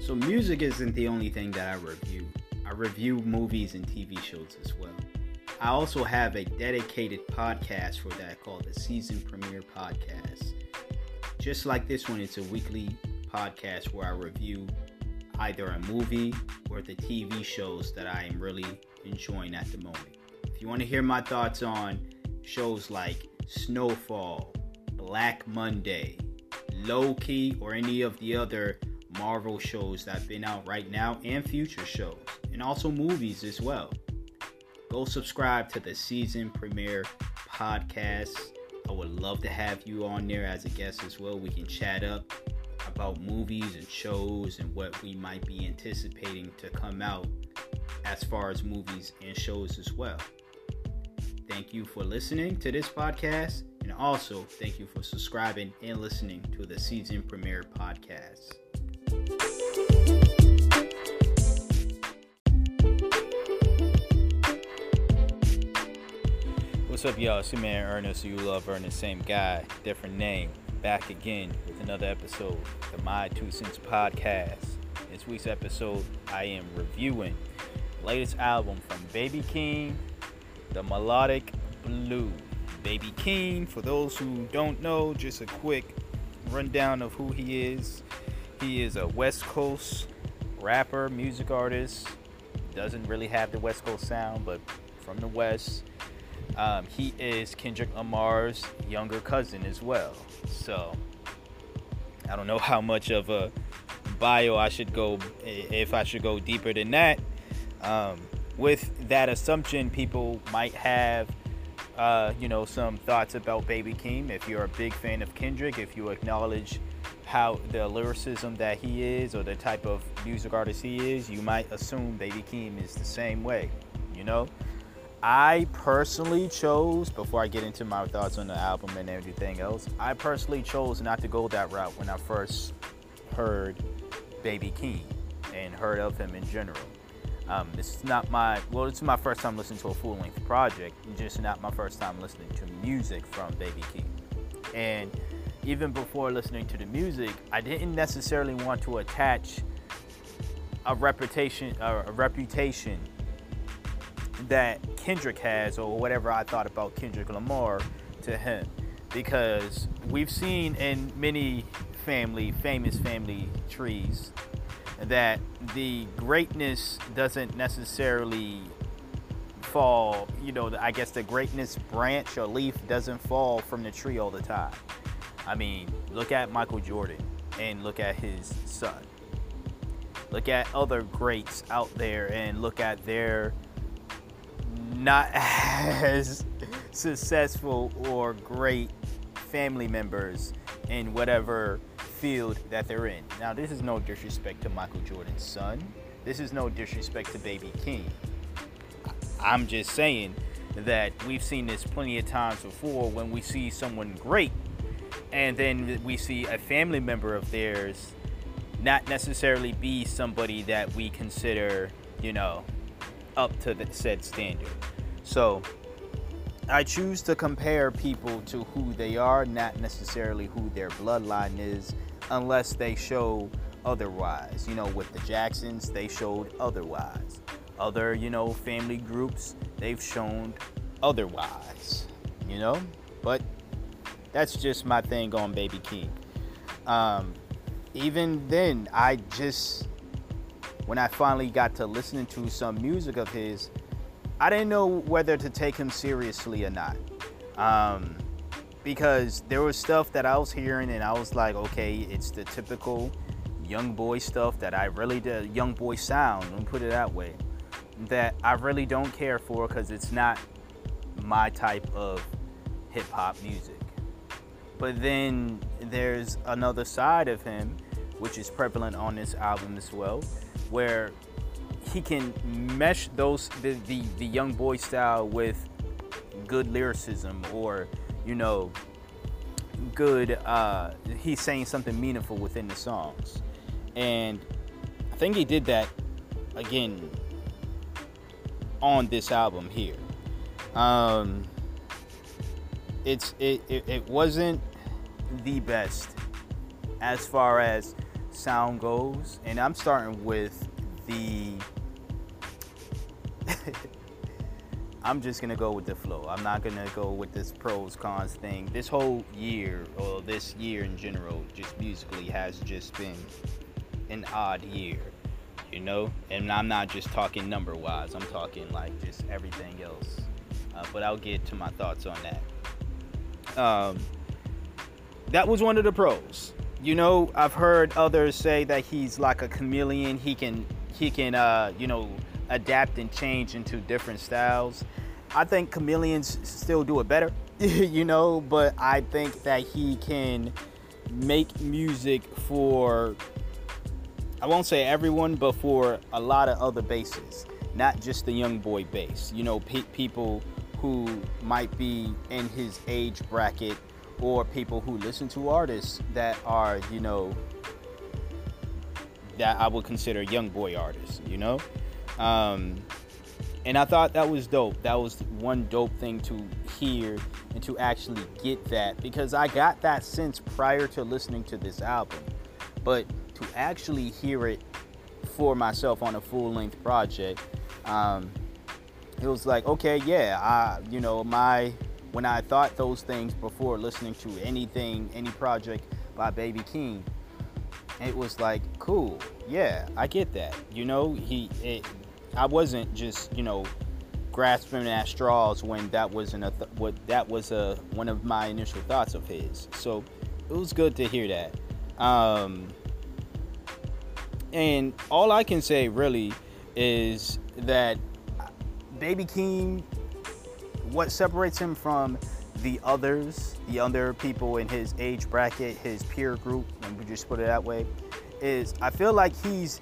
So music isn't the only thing that I review. I review movies and TV shows as well. I also have a dedicated podcast for that called the Season Premiere Podcast. Just like this one, it's a weekly podcast where I review either a movie or the TV shows that I am really enjoying at the moment. If you want to hear my thoughts on shows like Snowfall, Black Monday, Loki, or any of the other Marvel shows that have been out right now and future shows, and also movies as well, go subscribe to the Season Premiere Podcast. I would love to have you on there as a guest as well. We can chat up about movies and shows and what we might be anticipating to come out as far as movies and shows as well. Thank you for listening to this podcast, and also thank you for subscribing and listening to the Season Premiere Podcast. What's up, y'all? It's your man Ernest. You love Ernest, same guy, different name. Back again with another episode of the My 2 Cents Podcast. This week's episode, I am reviewing the latest album from Baby Keem, The Melodic Blue. Baby Keem, for those who don't know, just a quick rundown of who he is. He is a West Coast rapper, music artist. Doesn't really have the West Coast sound, but from the West. He is Kendrick Lamar's younger cousin as well. So, I don't know how much of a bio I should go, if I should go deeper than that. With that assumption, people might have, some thoughts about Baby Keem. If you're a big fan of Kendrick, if you acknowledge how the lyricism that he is or the type of music artist he is, you might assume Baby Keem is the same way, I personally chose, before I get into my thoughts on the album and everything else, I personally chose not to go that route when I first heard Baby Keem and heard of him in general. This is it's my first time listening to a full-length project, just not my first time listening to music from Baby Keem. And even before listening to the music, I didn't necessarily want to attach a reputation that Kendrick has, or whatever I thought about Kendrick Lamar, to him, because we've seen in many famous family trees that the greatness doesn't necessarily fall, I guess the greatness branch or leaf doesn't fall from the tree all the time. I mean, look at Michael Jordan and look at his son. Look at other greats out there and look at their not as successful or great family members in whatever field that they're in. Now, this is no disrespect to Michael Jordan's son. This is no disrespect to Baby Keem. I'm just saying that we've seen this plenty of times before when we see someone great and then we see a family member of theirs not necessarily be somebody that we consider, up to the said standard. So I choose to compare people to who they are, not necessarily who their bloodline is, unless they show otherwise. With the Jacksons, they showed otherwise. Other, family groups, they've shown otherwise, But that's just my thing on Baby Keem. Even then, when I finally got to listening to some music of his, I didn't know whether to take him seriously or not. Because there was stuff that I was hearing and I was like, okay, it's the typical young boy stuff that I really did, young boy sound, let me put it that way, that I really don't care for because it's not my type of hip-hop music. But then there's another side of him, which is prevalent on this album as well, where he can mesh the young boy style with good lyricism, or good he's saying something meaningful within the songs. And I think he did that again on this album here. It wasn't the best as far as sound goes, and I'm starting with the I'm just gonna go with the flow. I'm not gonna go with this pros cons thing. This whole year, or this year in general, just musically has just been an odd year, you know. And I'm not just talking number wise. I'm talking like just everything else. But I'll get to my thoughts on that. That was one of the pros. You know, I've heard others say that he's like a chameleon. He can you know, adapt and change into different styles. I think chameleons still do it better, you know, but I think that he can make music for, I won't say everyone, but for a lot of other bases, not just the young boy base. You know, people who might be in his age bracket, or people who listen to artists that are, you know, that I would consider young boy artists, you know. And I thought that was dope. That was one dope thing to hear and to actually get that, because I got that sense prior to listening to this album. But to actually hear it for myself on a full-length project, it was like, okay, yeah, you know, when I thought those things before listening to anything, any project by Baby Keem, it was like, cool, yeah, I get that. You know, I wasn't just, you know, grasping at straws when that wasn't one of my initial thoughts of his. So it was good to hear that. And all I can say really is that Baby Keem, what separates him from the other people in his age bracket, his peer group, and we just put it that way, is I feel like he's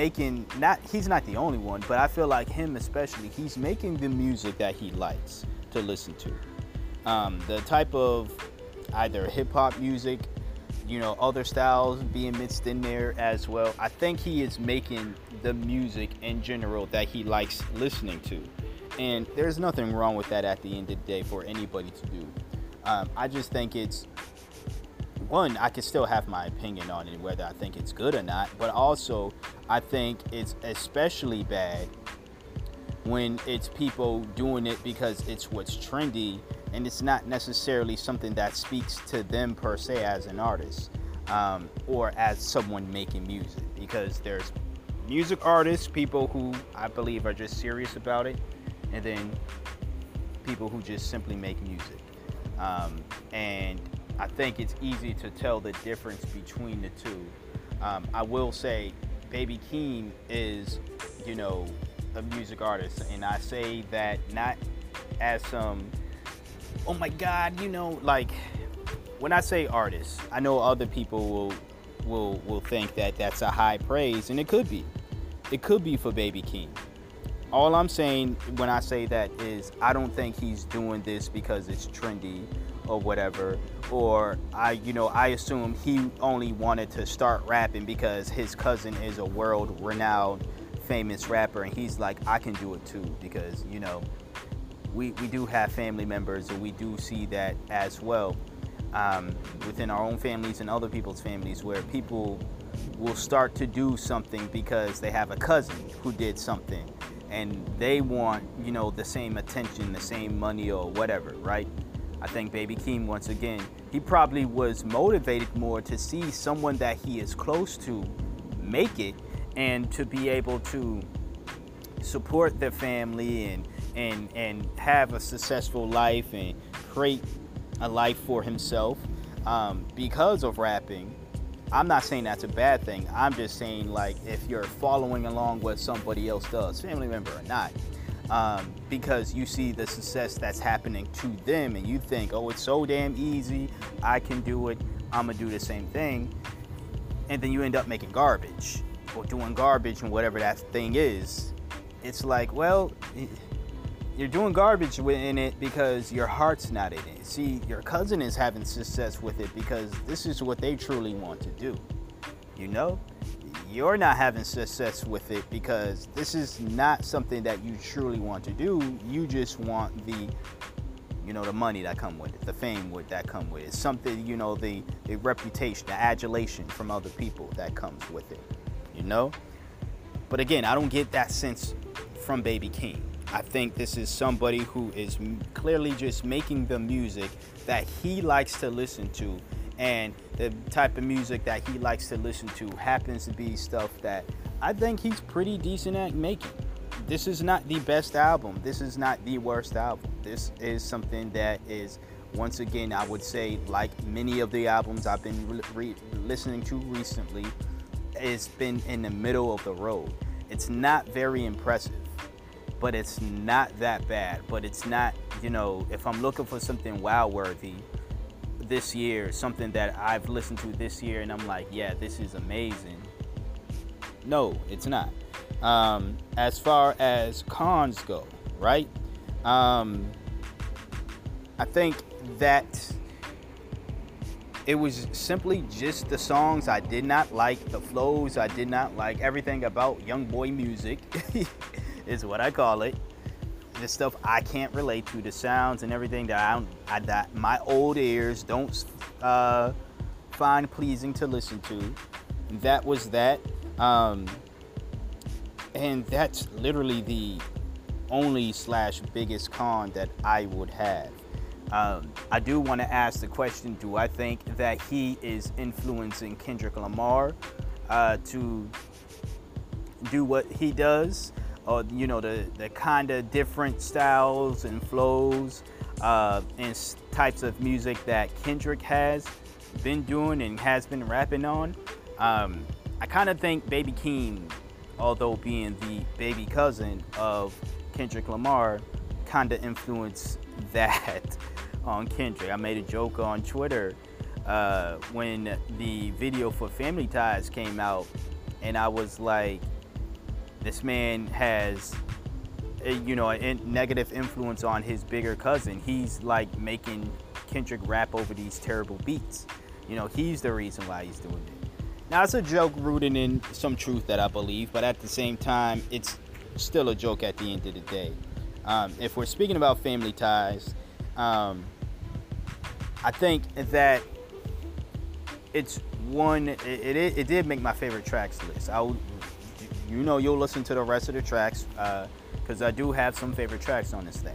not the only one, but I feel like him especially, he's making the music that he likes to listen to. The type of either hip hop music, you know, other styles being mixed in there as well. I think he is making the music in general that he likes listening to. And there's nothing wrong with that at the end of the day for anybody to do. I just think it's, one, I can still have my opinion on it, whether I think it's good or not, but also I think it's especially bad when it's people doing it because it's what's trendy and it's not necessarily something that speaks to them per se as an artist, or as someone making music. Because there's music artists, people who I believe are just serious about it, and then people who just simply make music. And I think it's easy to tell the difference between the two. I will say Baby Keem is, you know, a music artist, and I say that not as some, oh my God, you know, like when I say artist, I know other people will think that that's a high praise, and it could be for Baby Keem. All I'm saying when I say that is I don't think he's doing this because it's trendy or whatever, or I assume he only wanted to start rapping because his cousin is a world-renowned famous rapper, and he's like, I can do it too, because, you know, we do have family members, and we do see that as well within our own families and other people's families, where people will start to do something because they have a cousin who did something and they want, you know, the same attention, the same money or whatever, right? I think Baby Keem, once again, he probably was motivated more to see someone that he is close to make it, and to be able to support their family and have a successful life and create a life for himself because of rapping. I'm not saying that's a bad thing. I'm just saying, like, if you're following along what somebody else does, family member or not, because you see the success that's happening to them and you think, oh, it's so damn easy, I can do it, I'm gonna do the same thing, and then you end up making garbage or doing garbage and whatever that thing is. It's like, well, you're doing garbage in it because your heart's not in it. See, your cousin is having success with it because this is what they truly want to do. You know? You're not having success with it because this is not something that you truly want to do. You just want the You know, the money that come with it, the fame that come with it. It's something, you know, the reputation, the adulation from other people that comes with it, you know? But again, I don't get that sense from Baby Keem. I think this is somebody who is clearly just making the music that he likes to listen to, and the type of music that he likes to listen to happens to be stuff that I think he's pretty decent at making. This is not the best album. This is not the worst album. This is something that is, once again, I would say, like many of the albums I've been listening to recently, it's been in the middle of the road. It's not very impressive, but it's not that bad. But it's not, you know, if I'm looking for something wow-worthy this year, something that I've listened to this year and I'm like, yeah, this is amazing. No, it's not. As far as cons go, right? I think that it was simply just the songs I did not like, the flows I did not like, everything about young boy music is what I call it. The stuff I can't relate to, the sounds and everything that that my old ears don't find pleasing to listen to. That was that. And that's literally the only / biggest con that I would have. I do want to ask the question, do I think that he is influencing Kendrick Lamar to do what he does? Or, you know, the kind of different styles and flows and types of music that Kendrick has been doing and has been rapping on. I kind of think Baby Keem, although being the baby cousin of Kendrick Lamar, kind of influenced that on Kendrick. I made a joke on Twitter when the video for Family Ties came out, and I was like, this man has a negative influence on his bigger cousin. He's like making Kendrick rap over these terrible beats. You know, he's the reason why he's doing it. Now, it's a joke rooted in some truth that I believe, but at the same time, it's still a joke at the end of the day. If we're speaking about Family Ties, I think that it's one. It did make my favorite tracks list. You'll listen to the rest of the tracks because I do have some favorite tracks on this thing.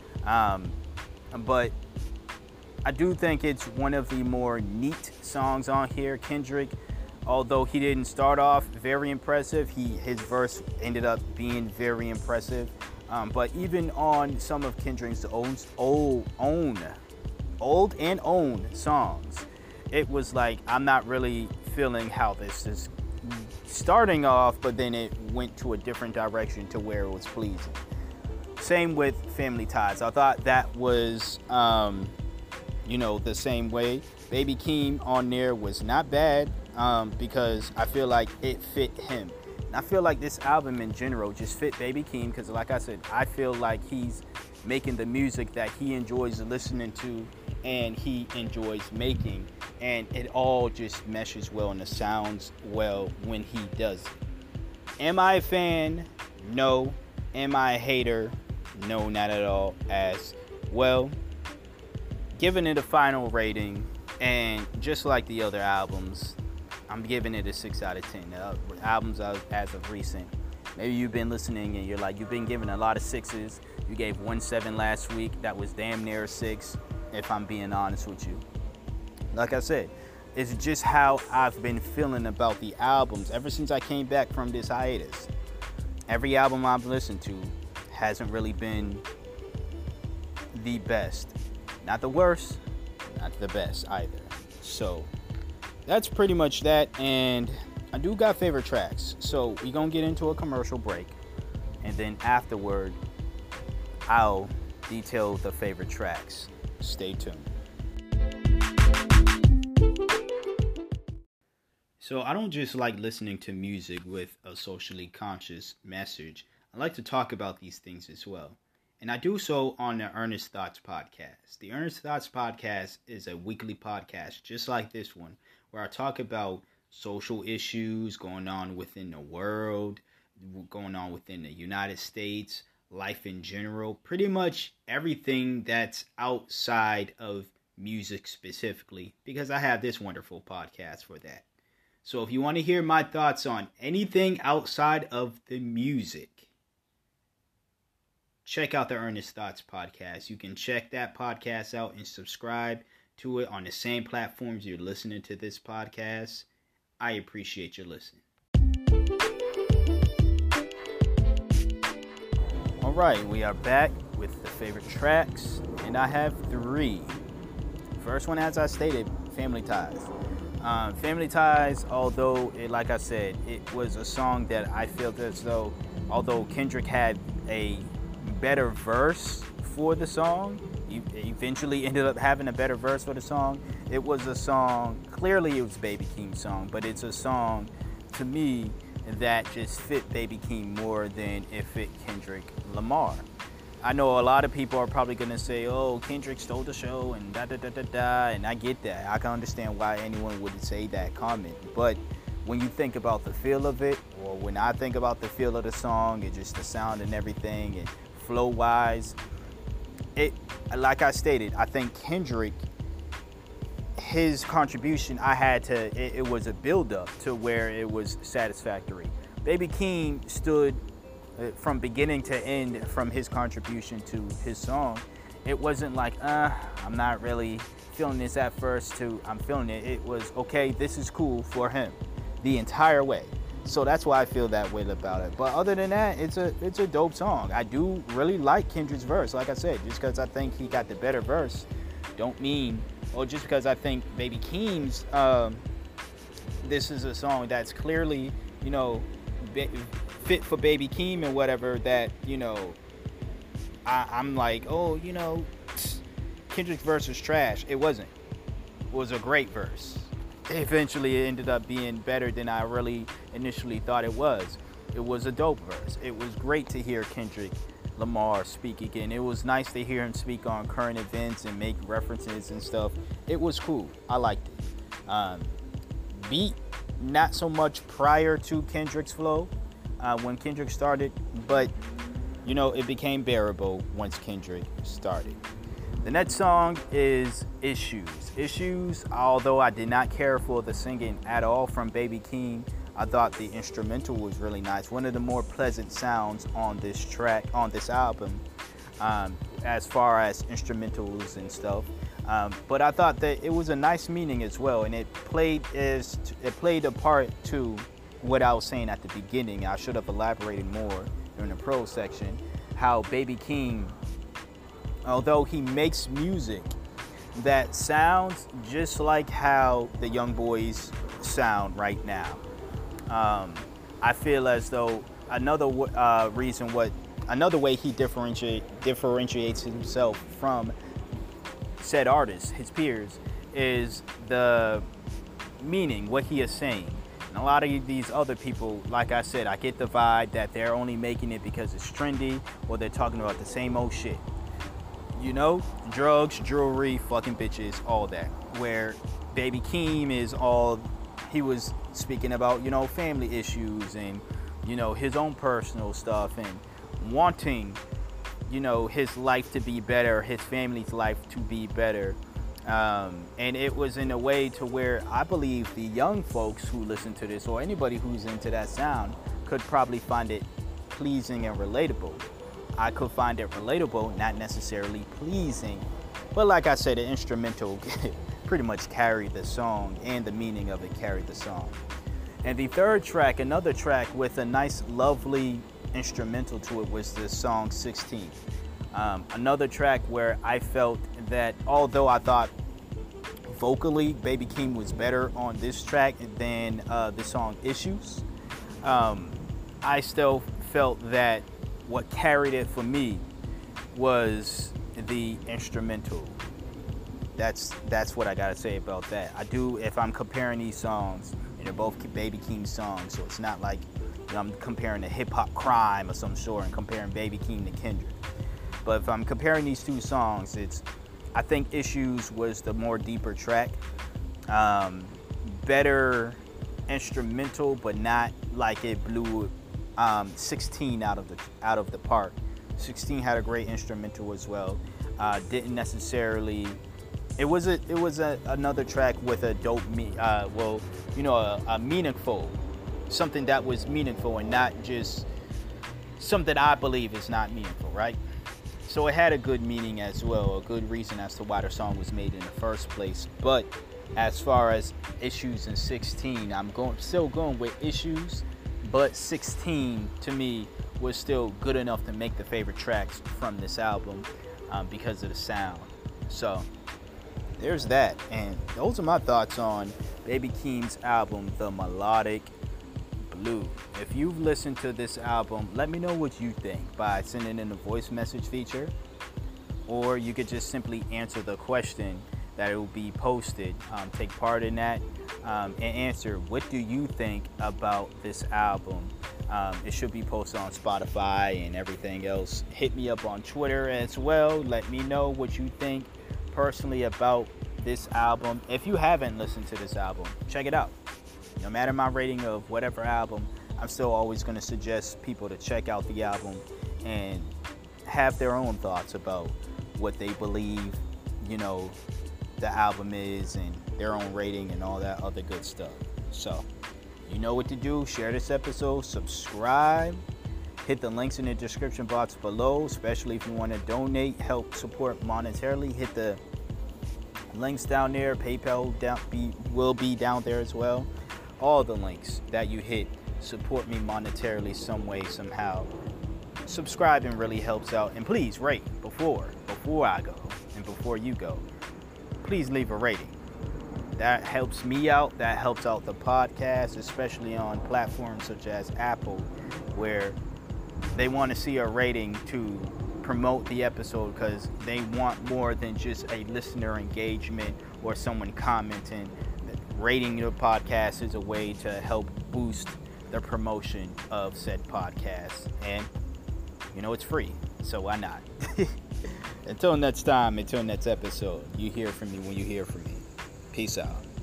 But I do think it's one of the more neat songs on here. Kendrick, although he didn't start off very impressive, his verse ended up being very impressive. But even on some of Kendrick's old and own songs, it was like, I'm not really feeling how this is starting off, but then it went to a different direction to where it was pleasing. Same with Family Ties. I thought that was, the same way. Baby Keem on there was not bad because I feel like it fit him. And I feel like this album in general just fit Baby Keem because, like I said, I feel like he's making the music that he enjoys listening to and he enjoys making, and it all just meshes well and it sounds well when he does it. Am I a fan? No. Am I a hater? No, not at all as well. Giving it a final rating, and just like the other albums, I'm giving it a 6 out of 10. Albums as of recent. Maybe you've been listening and you're like, you've been giving a lot of 6s. You gave 1.7 last week. That was damn near a 6, if I'm being honest with you. Like I said, it's just how I've been feeling about the albums ever since I came back from this hiatus. Every album I've listened to hasn't really been the best. Not the worst, not the best either. So that's pretty much that, and I do got favorite tracks. So we're gonna get into a commercial break, and then afterward, I'll detail the favorite tracks. Stay tuned. So I don't just like listening to music with a socially conscious message. I like to talk about these things as well. And I do so on the Earnest Thoughts podcast. The Earnest Thoughts podcast is a weekly podcast just like this one, where I talk about social issues going on within the world, going on within the United States, life in general, pretty much everything that's outside of music specifically, because I have this wonderful podcast for that. So if you want to hear my thoughts on anything outside of the music, check out the Earnest Thoughts podcast. You can check that podcast out and subscribe to it on the same platforms you're listening to this podcast. I appreciate your listening. All right, we are back with the favorite tracks, and I have 3. First one, as I stated, Family Ties. Family Ties, although, like I said, it was a song that I felt as though, although Kendrick had a better verse for the song, he eventually ended up having a better verse for the song. It was a song, clearly it was Baby Keem's song, but it's a song, to me, that just fit Baby Keem more than it fit Kendrick Lamar. I know a lot of people are probably going to say, oh, Kendrick stole the show and da-da-da-da-da, and I get that. I can understand why anyone would say that comment. But when you think about the feel of it, or when I think about the feel of the song, and just the sound and everything, and flow-wise, it, like I stated, I think Kendrick, his contribution, it was a build-up to where it was satisfactory. Baby Keem stood from beginning to end from his contribution to his song. It wasn't like, I'm not really feeling this at first to I'm feeling it. It was, okay, this is cool for him the entire way. So that's why I feel that way about it. But other than that, it's a dope song. I do really like Kendrick's verse. Like I said, just because I think he got the better verse, don't mean, or just because I think Baby Keem's, this is a song that's clearly, fit for Baby Keem and whatever, that, I'm like, oh, Kendrick's verse was trash. It wasn't. It was a great verse. Eventually it ended up being better than I really initially thought it was. It was a dope verse. It was great to hear Kendrick Lamar speak again. It was nice to hear him speak on current events and make references and stuff. It was cool. I liked it. Beat, not so much prior to Kendrick's flow, when Kendrick started, but it became bearable once Kendrick started. The next song is Issues. Although I did not care for the singing at all from Baby Keem, I thought the instrumental was really nice. One of the more pleasant sounds on this track, on this album, as far as instrumentals and stuff. But I thought that it was a nice meaning as well, and it played a part to what I was saying at the beginning. I should have elaborated more in the pro section. How Baby Keem, although he makes music that sounds just like how the young boys sound right now, I feel as though another way he differentiates himself from said artists, his peers, is the meaning, what he is saying. And a lot of these other people, like I said, I get the vibe that they're only making it because it's trendy, or they're talking about the same old shit. Drugs, jewelry, fucking bitches, all that. Where Baby Keem he was speaking about, family issues and, his own personal stuff, and wanting, his life to be better, his family's life to be better. And it was in a way to where I believe the young folks who listen to this, or anybody who's into that sound, could probably find it pleasing and relatable. I could find it relatable, not necessarily pleasing. But like I said, the instrumental pretty much carried the song, and the meaning of it carried the song. And the third track, another track with a nice, lovely instrumental to it, was the song 16. Another track where I felt that, although I thought vocally Baby Keem was better on this track than the song Issues, I still felt that what carried it for me was the instrumental. That's what I gotta say about that. I do, if I'm comparing these songs, and they're both Baby Keem songs, so it's not like I'm comparing a hip hop crime or some sort and comparing Baby Keem to Kendrick. But if I'm comparing these two songs, I think Issues was the more deeper track, better instrumental, but not like it blew 16 out of the park. 16 had a great instrumental as well. Didn't necessarily. It was another track with a dope a meaningful, something that was meaningful and not just something I believe is not meaningful, right? So it had a good meaning as well, a good reason as to why the song was made in the first place. But as far as Issues in 16, I'm still going with Issues, but 16 to me was still good enough to make the favorite tracks from this album because of the sound. So there's that, and those are my thoughts on Baby Keem's album, The Melodic Blue. If you've listened to this album, let me know what you think by sending in a voice message feature, or you could just simply answer the question that it will be posted. Take part in that and answer, what do you think about this album? It should be posted on Spotify and everything else. Hit me up on Twitter as well. Let me know what you think personally about this album. If you haven't listened to this album, check it out. No matter my rating of whatever album, I'm still always going to suggest people to check out the album and have their own thoughts about what they believe, the album is, and their own rating and all that other good stuff. So, you know what to do. Share this episode, subscribe, hit the links in the description box below, especially if you want to donate, help support monetarily. Hit the links down there. PayPal will be down there as well. All the links that you hit support me monetarily some way, somehow. Subscribing really helps out. And please rate before I go and before you go. Please leave a rating. That helps me out. That helps out the podcast, especially on platforms such as Apple, where they want to see a rating to promote the episode, because they want more than just a listener engagement or someone commenting. Rating your podcast is a way to help boost the promotion of said podcast, and it's free, so why not? Until next time, until next episode, you hear from me when you hear from me. Peace out.